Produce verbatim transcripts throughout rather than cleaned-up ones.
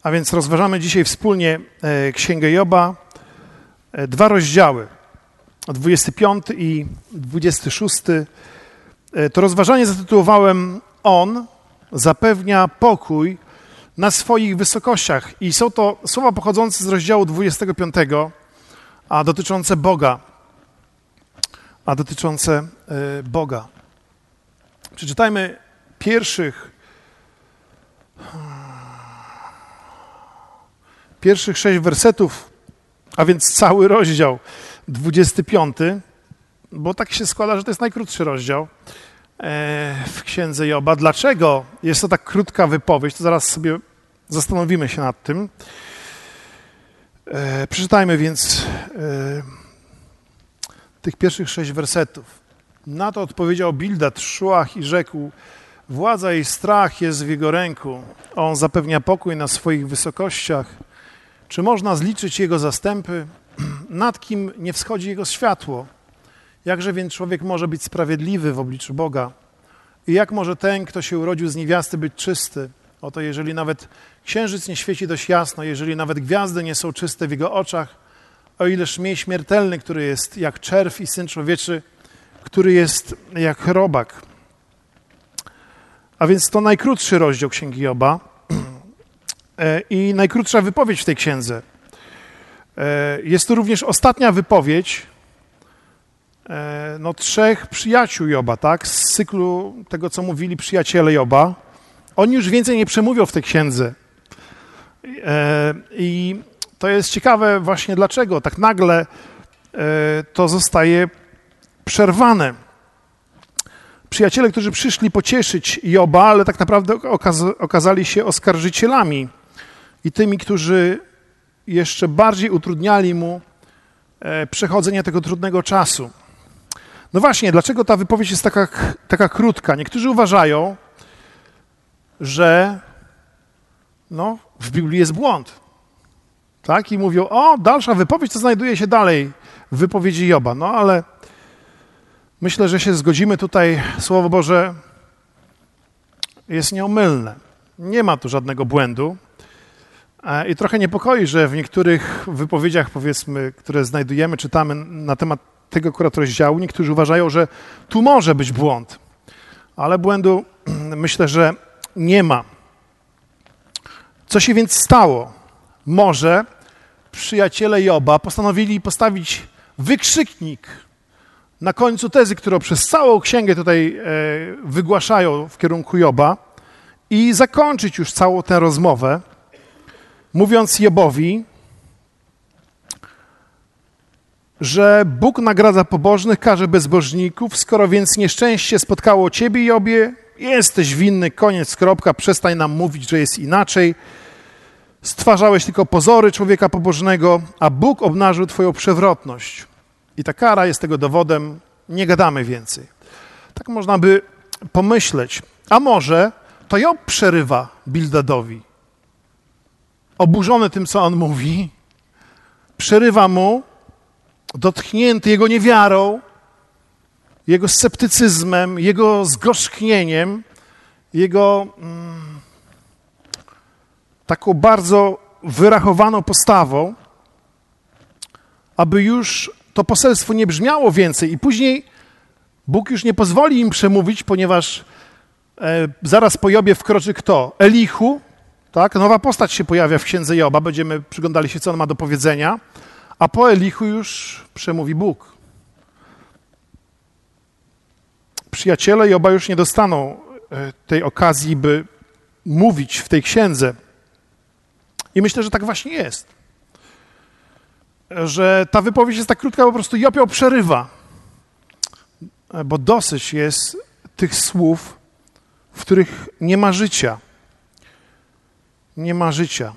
A więc rozważamy dzisiaj wspólnie Księgę Joba, dwa rozdziały, dwudziesty piąty i dwudziesty szósty. To rozważanie zatytułowałem On zapewnia pokój na swoich wysokościach. I są to słowa pochodzące z rozdziału dwudziestego piątego, a dotyczące Boga. A dotyczące Boga. Przeczytajmy pierwszych Pierwszych sześć wersetów, a więc cały rozdział dwudziesty piąty, bo tak się składa, że to jest najkrótszy rozdział w Księdze Joba. Dlaczego jest to tak krótka wypowiedź? To zaraz sobie zastanowimy się nad tym. Przeczytajmy więc tych pierwszych sześć wersetów. Na to odpowiedział Bildad Szuach i rzekł: władza i strach jest w jego ręku. On zapewnia pokój na swoich wysokościach. Czy można zliczyć jego zastępy? Nad kim nie wschodzi jego światło? Jakże więc człowiek może być sprawiedliwy w obliczu Boga? I jak może ten, kto się urodził z niewiasty, być czysty? Oto jeżeli nawet księżyc nie świeci dość jasno, jeżeli nawet gwiazdy nie są czyste w jego oczach, o ileż miej śmiertelny, który jest jak czerw, i Syn Człowieczy, który jest jak robak. A więc to najkrótszy rozdział Księgi Joba i najkrótsza wypowiedź w tej księdze. Jest to również ostatnia wypowiedź no, trzech przyjaciół Joba, tak? Z cyklu tego, co mówili przyjaciele Joba. Oni już więcej nie przemówią w tej księdze. I to jest ciekawe właśnie dlaczego tak nagle to zostaje przerwane. Przyjaciele, którzy przyszli pocieszyć Joba, ale tak naprawdę okaz- okazali się oskarżycielami i tymi, którzy jeszcze bardziej utrudniali mu e, przechodzenie tego trudnego czasu. No właśnie, dlaczego ta wypowiedź jest taka, taka krótka? Niektórzy uważają, że no, w Biblii jest błąd. Tak? I mówią, o, dalsza wypowiedź to znajduje się dalej w wypowiedzi Joba. No ale myślę, że się zgodzimy tutaj, Słowo Boże jest nieomylne. Nie ma tu żadnego błędu. I trochę niepokoi, że w niektórych wypowiedziach, powiedzmy, które znajdujemy, czytamy na temat tego akurat rozdziału, niektórzy uważają, że tu może być błąd. Ale błędu myślę, że nie ma. Co się więc stało? Może przyjaciele Joba postanowili postawić wykrzyknik na końcu tezy, którą przez całą księgę tutaj e, wygłaszają w kierunku Joba i zakończyć już całą tę rozmowę, mówiąc Jobowi, że Bóg nagradza pobożnych, karze bezbożników. Skoro więc nieszczęście spotkało ciebie, Jobie, jesteś winny, koniec, kropka, przestań nam mówić, że jest inaczej. Stwarzałeś tylko pozory człowieka pobożnego, a Bóg obnażył twoją przewrotność. I ta kara jest tego dowodem, nie gadamy więcej. Tak można by pomyśleć, a może to Job przerywa Bildadowi. Oburzony tym, co on mówi, przerywa mu, dotknięty jego niewiarą, jego sceptycyzmem, jego zgorzknieniem, jego mm, taką bardzo wyrachowaną postawą, aby już to poselstwo nie brzmiało więcej i później Bóg już nie pozwoli im przemówić, ponieważ e, zaraz po Jobie wkroczy kto? Elihu, tak? Nowa postać się pojawia w księdze Joba, będziemy przyglądali się, co on ma do powiedzenia, a po Elihu już przemówi Bóg. Przyjaciele Joba już nie dostaną e, tej okazji, by mówić w tej księdze. I myślę, że tak właśnie jest. Że ta wypowiedź jest tak krótka, po prostu Job ją przerywa. Bo dosyć jest tych słów, w których nie ma życia. Nie ma życia.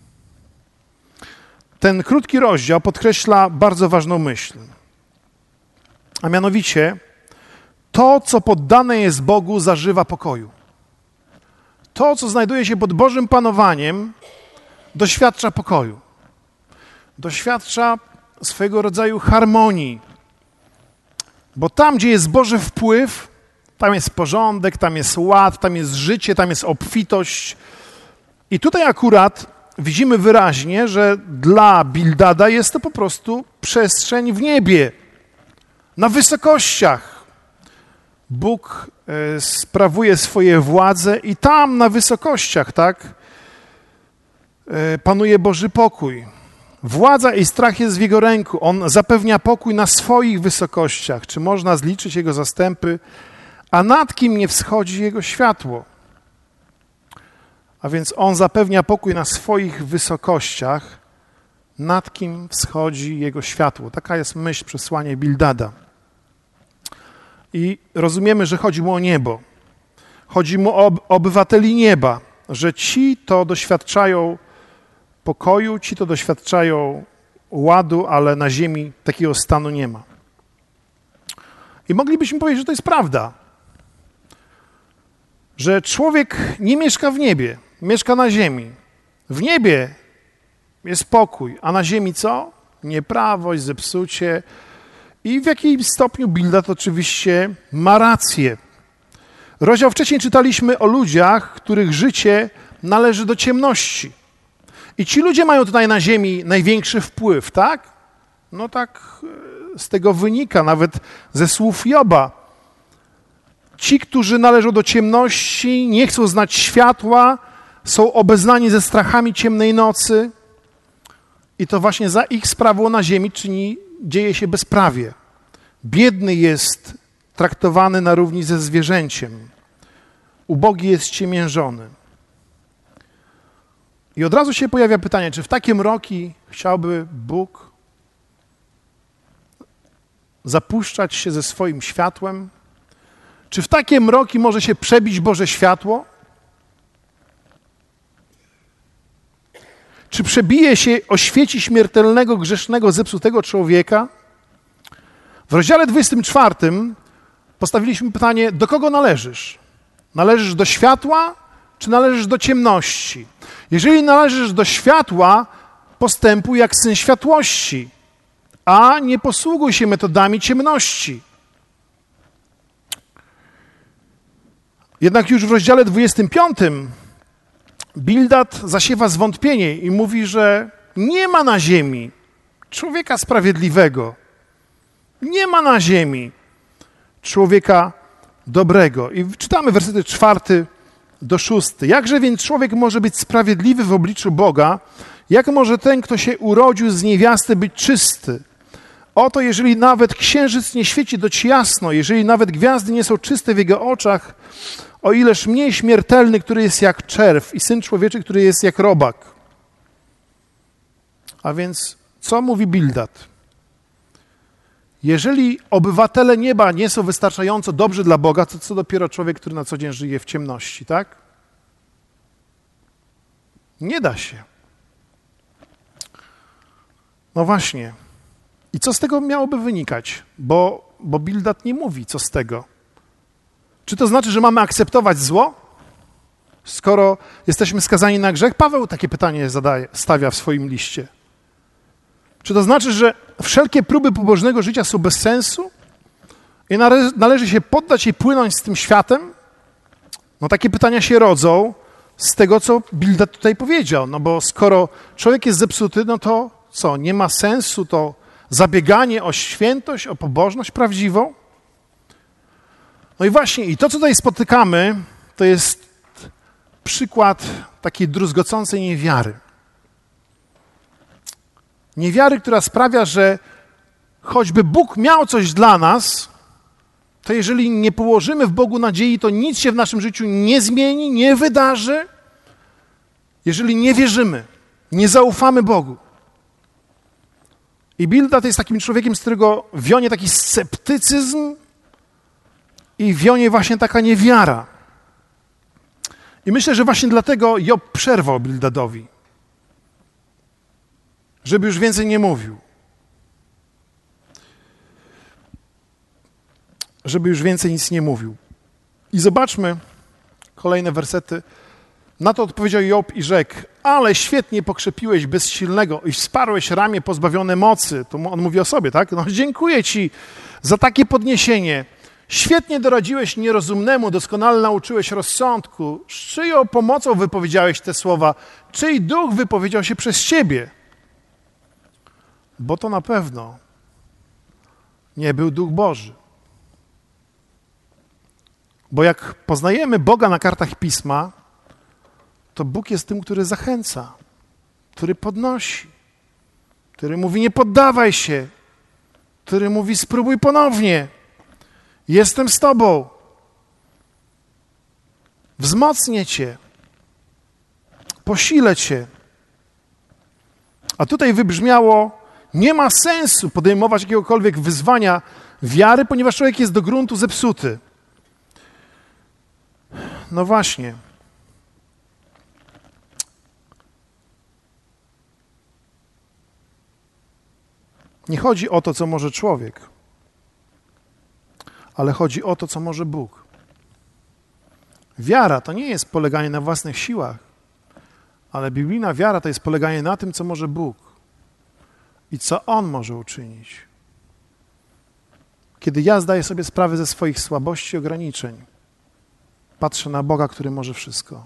Ten krótki rozdział podkreśla bardzo ważną myśl. A mianowicie, to, co poddane jest Bogu, zażywa pokoju. To, co znajduje się pod Bożym panowaniem, doświadcza pokoju. Doświadcza swego rodzaju harmonii. Bo tam, gdzie jest Boży wpływ, tam jest porządek, tam jest ład, tam jest życie, tam jest obfitość. I tutaj akurat widzimy wyraźnie, że dla Bildada jest to po prostu przestrzeń w niebie, na wysokościach. Bóg e, sprawuje swoje władze i tam na wysokościach, tak, e, panuje Boży pokój. Władza i strach jest w Jego ręku. On zapewnia pokój na swoich wysokościach. Czy można zliczyć Jego zastępy? A nad kim nie wschodzi Jego światło? A więc On zapewnia pokój na swoich wysokościach, nad kim wschodzi Jego światło. Taka jest myśl, przesłanie Bildada. I rozumiemy, że chodzi mu o niebo. Chodzi mu o obywateli nieba, że ci to doświadczają pokoju, ci to doświadczają ładu, ale na ziemi takiego stanu nie ma. I moglibyśmy powiedzieć, że to jest prawda, że człowiek nie mieszka w niebie, mieszka na ziemi. W niebie jest pokój, a na ziemi co? Nieprawość, zepsucie. I w jakimś stopniu Bildad oczywiście ma rację. Rozdział wcześniej czytaliśmy o ludziach, których życie należy do ciemności. I ci ludzie mają tutaj na ziemi największy wpływ, tak? No tak z tego wynika, nawet ze słów Joba. Ci, którzy należą do ciemności, nie chcą znać światła, są obeznani ze strachami ciemnej nocy i to właśnie za ich sprawą na ziemi czyni, dzieje się bezprawie. Biedny jest traktowany na równi ze zwierzęciem. Ubogi jest ciemiężony. I od razu się pojawia pytanie, czy w takie mroki chciałby Bóg zapuszczać się ze swoim światłem? Czy w takie mroki może się przebić Boże światło? Czy przebije się, oświeci śmiertelnego, grzesznego, zepsutego człowieka? W rozdziale dwudziestym czwartym postawiliśmy pytanie, do kogo należysz? Należysz do światła, czy należysz do ciemności? Jeżeli należysz do światła, postępuj jak syn światłości, a nie posługuj się metodami ciemności. Jednak już w rozdziale dwudziestym piątym Bildad zasiewa zwątpienie i mówi, że nie ma na ziemi człowieka sprawiedliwego. Nie ma na ziemi człowieka dobrego. I czytamy wersety czwarty do szósty. Jakże więc człowiek może być sprawiedliwy w obliczu Boga? Jak może ten, kto się urodził z niewiasty, być czysty? Oto jeżeli nawet księżyc nie świeci dość jasno, jeżeli nawet gwiazdy nie są czyste w jego oczach, o ileż mniej śmiertelny, który jest jak czerw i Syn Człowieczy, który jest jak robak. A więc co mówi Bildad? Jeżeli obywatele nieba nie są wystarczająco dobrzy dla Boga, to co dopiero człowiek, który na co dzień żyje w ciemności, tak? Nie da się. No właśnie. I co z tego miałoby wynikać? Bo, bo Bildad nie mówi, co z tego. Czy to znaczy, że mamy akceptować zło, skoro jesteśmy skazani na grzech? Paweł takie pytanie zadaje, stawia w swoim liście. Czy to znaczy, że wszelkie próby pobożnego życia są bez sensu i nale- należy się poddać i płynąć z tym światem? No takie pytania się rodzą z tego, co Bildad tutaj powiedział. No bo skoro człowiek jest zepsuty, no to co, nie ma sensu to zabieganie o świętość, o pobożność prawdziwą? No i właśnie, i to, co tutaj spotykamy, to jest przykład takiej druzgocącej niewiary. Niewiary, która sprawia, że choćby Bóg miał coś dla nas, to jeżeli nie położymy w Bogu nadziei, to nic się w naszym życiu nie zmieni, nie wydarzy, jeżeli nie wierzymy, nie zaufamy Bogu. I Bildad jest takim człowiekiem, z którego wionie taki sceptycyzm i wionie właśnie taka niewiara. I myślę, że właśnie dlatego Job przerwał Bildadowi, żeby już więcej nie mówił. Żeby już więcej nic nie mówił. I zobaczmy kolejne wersety. Na to odpowiedział Job i rzekł, ale świetnie pokrzepiłeś bezsilnego i wsparłeś ramię pozbawione mocy. To on mówi o sobie, tak? No dziękuję ci za takie podniesienie. Świetnie doradziłeś nierozumnemu, doskonale nauczyłeś rozsądku. Z czyją pomocą wypowiedziałeś te słowa? czyj duch wypowiedział się przez ciebie? Bo to na pewno nie był Duch Boży. Bo jak poznajemy Boga na kartach Pisma, to Bóg jest tym, który zachęca, który podnosi, który mówi nie poddawaj się, który mówi spróbuj ponownie, jestem z tobą, wzmocnię cię, posilę cię. A tutaj wybrzmiało, nie ma sensu podejmować jakiegokolwiek wyzwania wiary, ponieważ człowiek jest do gruntu zepsuty. No właśnie. Nie chodzi o to, co może człowiek, ale chodzi o to, co może Bóg. Wiara to nie jest poleganie na własnych siłach, ale biblijna wiara to jest poleganie na tym, co może Bóg i co On może uczynić. Kiedy ja zdaję sobie sprawę ze swoich słabości i ograniczeń, patrzę na Boga, który może wszystko.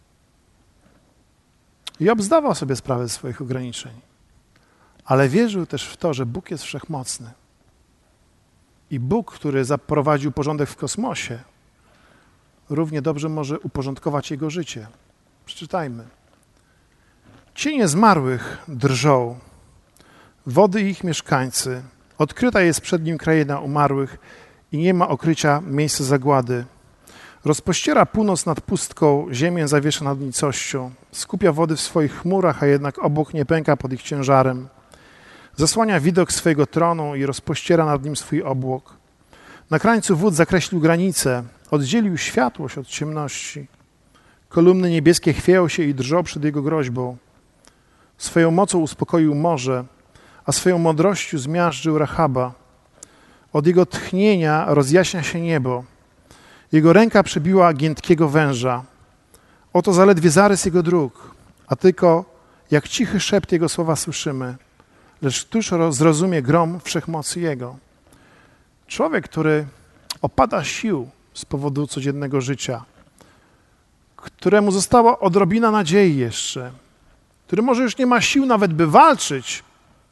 Job zdawał sobie sprawę ze swoich ograniczeń, ale wierzył też w to, że Bóg jest wszechmocny. I Bóg, który zaprowadził porządek w kosmosie, równie dobrze może uporządkować jego życie. Przeczytajmy. Cienie zmarłych drżą, wody ich mieszkańcy. Odkryta jest przed nim kraina umarłych i nie ma okrycia miejsca zagłady. Rozpościera północ nad pustką, ziemię zawiesza nad nicością. Skupia wody w swoich chmurach, a jednak obłok nie pęka pod ich ciężarem. Zasłania widok swojego tronu i rozpościera nad nim swój obłok. Na krańcu wód zakreślił granice, oddzielił światłość od ciemności. Kolumny niebieskie chwieją się i drżą przed jego groźbą. Swoją mocą uspokoił morze, a swoją mądrością zmiażdżył Rahaba. Od jego tchnienia rozjaśnia się niebo. Jego ręka przebiła giętkiego węża. Oto zaledwie zarys jego dróg, a tylko jak cichy szept jego słowa słyszymy, lecz któż zrozumie grom wszechmocy jego. Człowiek, który opada sił z powodu codziennego życia, któremu została odrobina nadziei jeszcze, który może już nie ma sił nawet, by walczyć,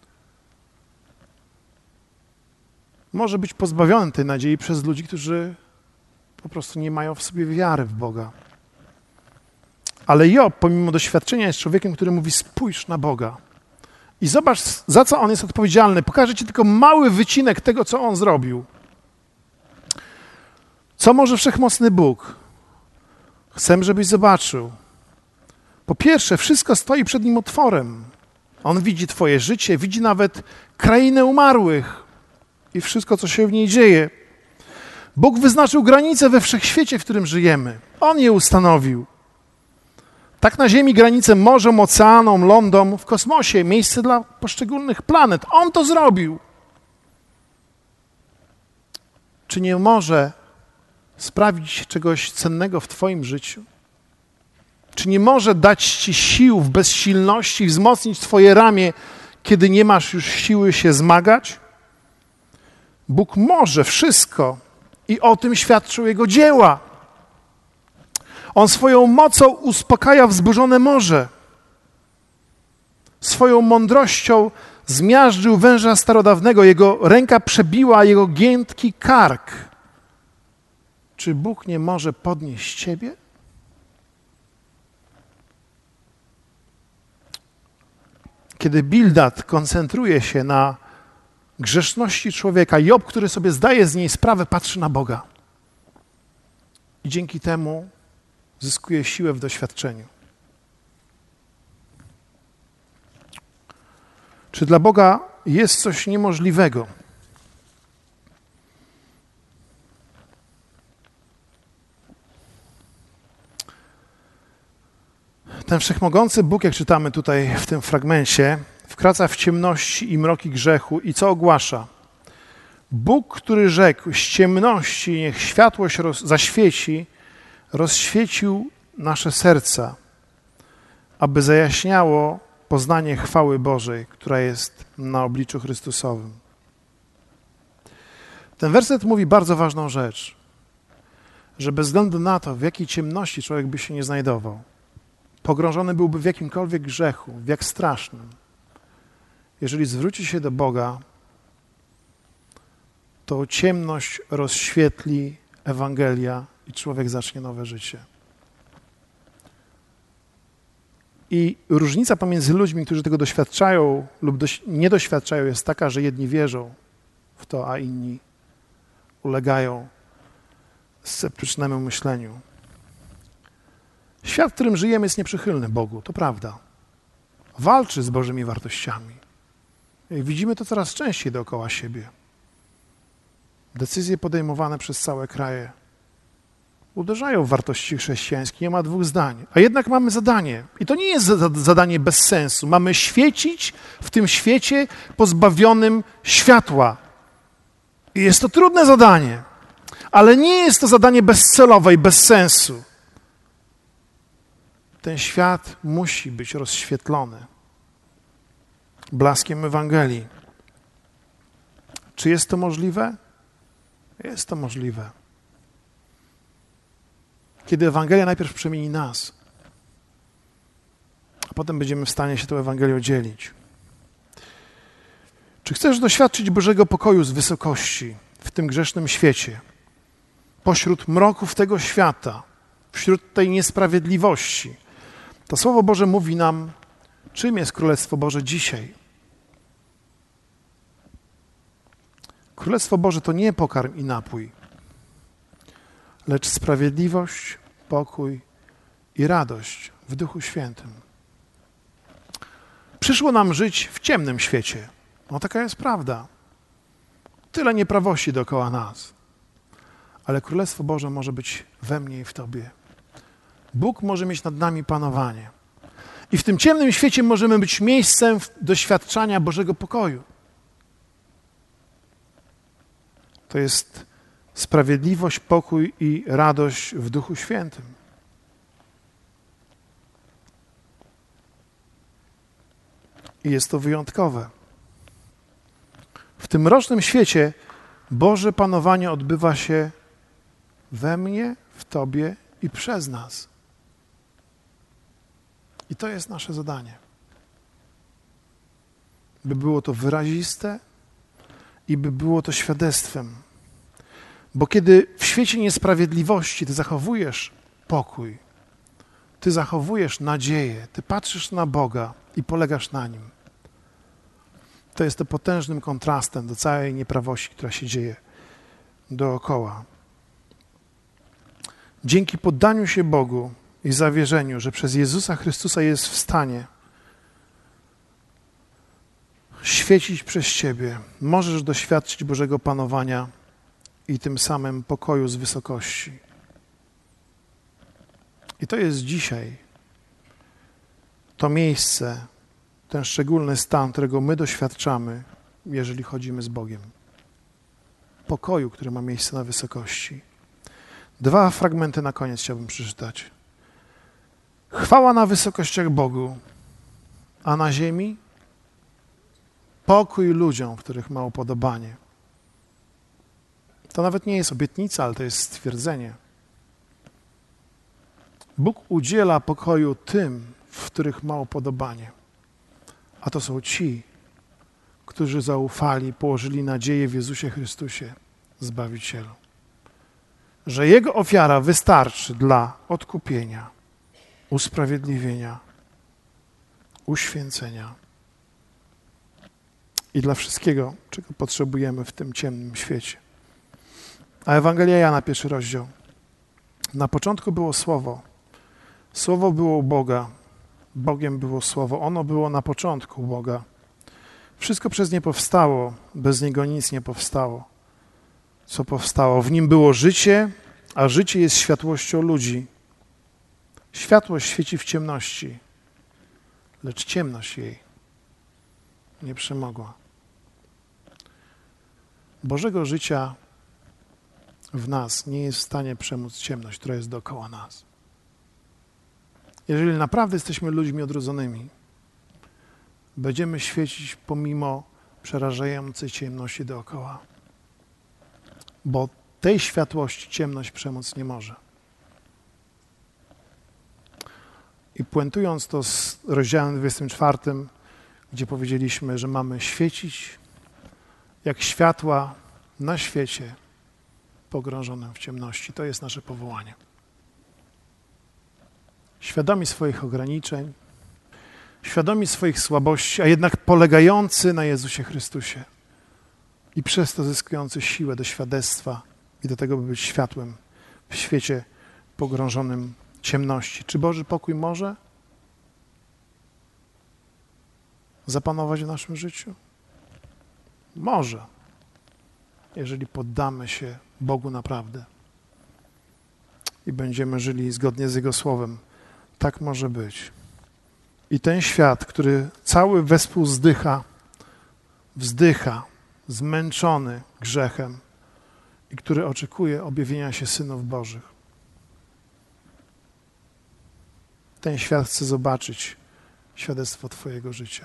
może być pozbawiony tej nadziei przez ludzi, którzy po prostu nie mają w sobie wiary w Boga. Ale Job, pomimo doświadczenia, jest człowiekiem, który mówi, spójrz na Boga i zobacz, za co On jest odpowiedzialny. Pokażę ci tylko mały wycinek tego, co On zrobił. Co może wszechmocny Bóg? Chcę, żebyś zobaczył. Po pierwsze, wszystko stoi przed Nim otworem. On widzi twoje życie, widzi nawet krainę umarłych i wszystko, co się w niej dzieje. Bóg wyznaczył granice we wszechświecie, w którym żyjemy. On je ustanowił. Tak na Ziemi granice morzom, oceanom, lądom, w kosmosie, miejsce dla poszczególnych planet. On to zrobił. Czy nie może sprawić czegoś cennego w twoim życiu? Czy nie może dać ci sił w bezsilności, wzmocnić twoje ramię, kiedy nie masz już siły się zmagać? Bóg może wszystko i o tym świadczą Jego dzieła. On swoją mocą uspokaja wzburzone morze. Swoją mądrością zmiażdżył węża starodawnego. Jego ręka przebiła jego giętki kark. Czy Bóg nie może podnieść ciebie? Kiedy Bildad koncentruje się na grzeszności człowieka, Job, który sobie zdaje z niej sprawę, patrzy na Boga. I dzięki temu zyskuje siłę w doświadczeniu. Czy dla Boga jest coś niemożliwego? Ten wszechmogący Bóg, jak czytamy tutaj w tym fragmencie, wkracza w ciemności i mroki grzechu i co ogłasza? Bóg, który rzekł, z ciemności niech światłość roz, zaświeci, rozświecił nasze serca, aby zajaśniało poznanie chwały Bożej, która jest na obliczu Chrystusowym. Ten werset mówi bardzo ważną rzecz, że bez względu na to, w jakiej ciemności człowiek by się nie znajdował, pogrążony byłby w jakimkolwiek grzechu, w jak strasznym, jeżeli zwróci się do Boga, to ciemność rozświetli Ewangelia i człowiek zacznie nowe życie. I różnica pomiędzy ludźmi, którzy tego doświadczają lub doś- nie doświadczają, jest taka, że jedni wierzą w to, a inni ulegają sceptycznemu myśleniu. Świat, w którym żyjemy, jest nieprzychylny Bogu, to prawda. Walczy z Bożymi wartościami. I widzimy to coraz częściej dookoła siebie. Decyzje podejmowane przez całe kraje uderzają w wartości chrześcijańskie, nie ma dwóch zdań. A jednak mamy zadanie. I to nie jest zadanie bez sensu. Mamy świecić w tym świecie pozbawionym światła. I jest to trudne zadanie, ale nie jest to zadanie bezcelowe i bez sensu. Ten świat musi być rozświetlony blaskiem Ewangelii. Czy jest to możliwe? Jest to możliwe. Kiedy Ewangelia najpierw przemieni nas, a potem będziemy w stanie się tą Ewangelią dzielić. Czy chcesz doświadczyć Bożego pokoju z wysokości w tym grzesznym świecie, pośród mroków tego świata, wśród tej niesprawiedliwości? To Słowo Boże mówi nam, czym jest Królestwo Boże dzisiaj. Królestwo Boże to nie pokarm i napój, lecz sprawiedliwość, pokój i radość w Duchu Świętym. Przyszło nam żyć w ciemnym świecie. No taka jest prawda. Tyle nieprawości dookoła nas. Ale Królestwo Boże może być we mnie i w Tobie. Bóg może mieć nad nami panowanie. I w tym ciemnym świecie możemy być miejscem doświadczania Bożego pokoju. To jest sprawiedliwość, pokój i radość w Duchu Świętym. I jest to wyjątkowe. W tym mrocznym świecie Boże panowanie odbywa się we mnie, w Tobie i przez nas. I to jest nasze zadanie. By było to wyraziste i by było to świadectwem. Bo kiedy w świecie niesprawiedliwości Ty zachowujesz pokój, Ty zachowujesz nadzieję, Ty patrzysz na Boga i polegasz na Nim, to jest to potężnym kontrastem do całej nieprawości, która się dzieje dookoła. Dzięki poddaniu się Bogu i zawierzeniu, że przez Jezusa Chrystusa jest w stanie świecić przez Ciebie, możesz doświadczyć Bożego panowania i tym samym pokoju z wysokości. I to jest dzisiaj to miejsce, ten szczególny stan, którego my doświadczamy, jeżeli chodzimy z Bogiem. Pokoju, który ma miejsce na wysokości. Dwa fragmenty na koniec chciałbym przeczytać. Chwała na wysokościach Bogu, a na ziemi pokój ludziom, w których ma upodobanie. To nawet nie jest obietnica, ale to jest stwierdzenie. Bóg udziela pokoju tym, w których ma upodobanie. A to są ci, którzy zaufali, położyli nadzieję w Jezusie Chrystusie, Zbawicielu. Że Jego ofiara wystarczy dla odkupienia, usprawiedliwienia, uświęcenia i dla wszystkiego, czego potrzebujemy w tym ciemnym świecie. A Ewangelia Jana, pierwszy rozdział. Na początku było Słowo. Słowo było u Boga. Bogiem było Słowo. Ono było na początku Boga. Wszystko przez nie powstało. Bez Niego nic nie powstało. Co powstało? W Nim było życie, a życie jest światłością ludzi. Światłość świeci w ciemności, lecz ciemność jej nie przemogła. Bożego życia w nas nie jest w stanie przemóc ciemność, która jest dookoła nas. Jeżeli naprawdę jesteśmy ludźmi odrodzonymi, będziemy świecić pomimo przerażającej ciemności dookoła, bo tej światłości ciemność przemóc nie może. I puentując to z rozdziałem dwudziestym czwartym, gdzie powiedzieliśmy, że mamy świecić jak światła na świecie pogrążonym w ciemności. To jest nasze powołanie. Świadomi swoich ograniczeń, świadomi swoich słabości, a jednak polegający na Jezusie Chrystusie i przez to zyskujący siłę do świadectwa i do tego, by być światłem w świecie pogrążonym w ciemności. Czy Boży pokój może zapanować w naszym życiu? Może, jeżeli poddamy się Bogu naprawdę i będziemy żyli zgodnie z Jego Słowem. Tak może być. I ten świat, który cały wespół zdycha, wzdycha, zmęczony grzechem i który oczekuje objawienia się synów Bożych. Ten świat chce zobaczyć świadectwo Twojego życia.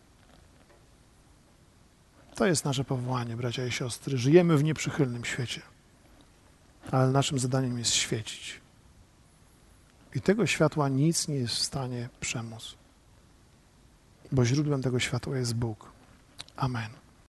To jest nasze powołanie, bracia i siostry. Żyjemy w nieprzychylnym świecie, ale naszym zadaniem jest świecić. I tego światła nic nie jest w stanie przemóc, bo źródłem tego światła jest Bóg. Amen.